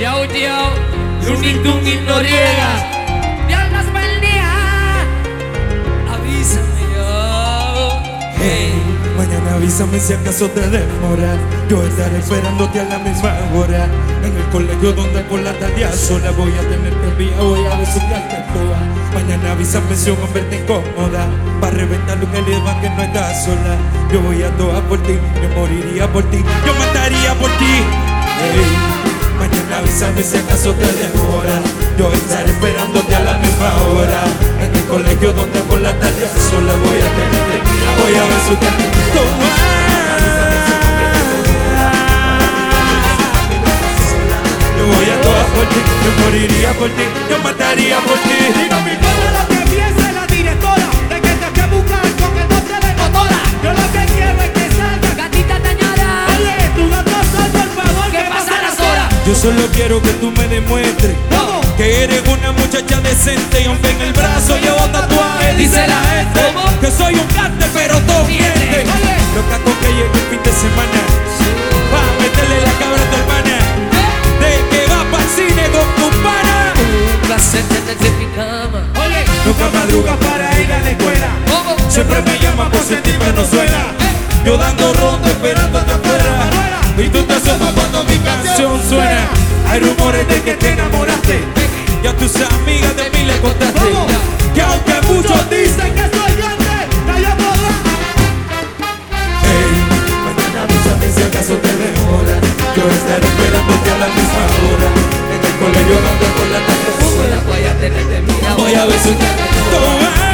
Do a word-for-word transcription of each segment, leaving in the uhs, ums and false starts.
Yao, yao, Lunitungin Noriega. Diablas Baldía, avísame yo. Hey, mañana avísame si acaso te demoras. Yo estaré esperándote a la misma hora. En el colegio donde por la tarde a sola voy a tenerte vía, voy a besuquearte toda. Mañana avísame si un hombre te incomoda, para reventar lo que le va que no estás sola. Yo voy a todas por ti, yo moriría por ti, yo mataría por ti. Hey, mañana avísame si acaso te demoras. Yo estaré esperándote a la misma hora. En el colegio donde por la tarde a sola voy a tenerte vía, voy a besuquearte toda. Yo voy a todas por ti, yo moriría por ti, yo mataría por ti. Y no me importa lo que piense la directora, de que te que buscar con el nombre de motora. Yo lo que quiero es que salga Gatita dañada. Oye, tu gato sal, por favor, Que pasa las horas. Yo solo quiero que tú me demuestres ¿Cómo? que eres una muchacha decente. Y aunque en el brazo llevo tatuaje, dice la gente ¿Cómo? que soy un cante pero todo miente. Oye. Loca con que llegue el fin de semana, va a meterle la cabra a tu hermana, de que va pa'l cine con tu pana. Un placer tenerte en mi cama. Oye, Nunca madruga para ir a la escuela, ¿Cómo? siempre me llama por sentirme no suena. Yo dando ronda esperándote afuera, y tú te asomas cuando mi canción suena. Hay rumores de que te enamoraste, y a tus amigas de mí le contaste ¿Cómo? que aunque muchos dicen dicen que soy grande, calla podrá. hey, mañana avísame si acaso te demoras. Yo estaré esperándote a la misma hora. En el colegio donde por la tarde sola Voy a tenerte mira. voy a besuquearte toda.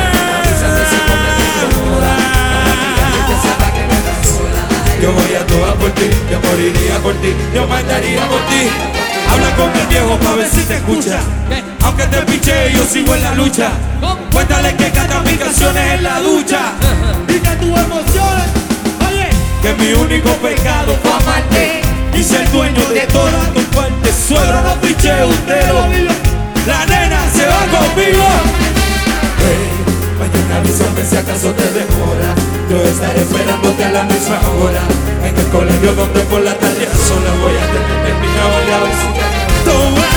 Yo voy a todas por ti, yo moriría por ti, yo mataría por ti. Habla con el viejo pa' ver si te escucha. Aunque te piche, yo sigo en la lucha. Cuéntale que canta mis canciones en la ducha. Y que tus emociones, oye, Que mi único pecado fue amarte y ser dueño de todas tus partes. Suegro, no piche, usted lo vive. La nena se va conmigo. Hey, mañana avísame si acaso te demora. Yo estaré esperándote a la misma hora. En el colegio donde por la tarde sola voy a tenerte mía, voy a besuquearte toda.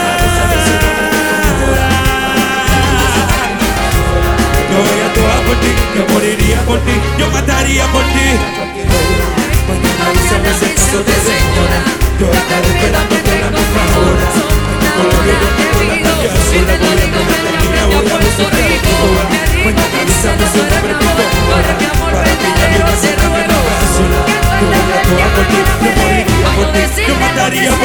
Yo voy a todas por ti, yo moriría por ti, yo mataría por ti. Mañana avísame si acaso te demora. Yo estaré esperándote a la misma hora. En el colegio donde por la tarde sola voy a tenerte mía, voy a besuquearte toda. Mañana avísame si un hombre te incomoda, para pillarme y besarme en la sola. Yo voy a todas por ti, yo moriría por ti, yo mataría por ti.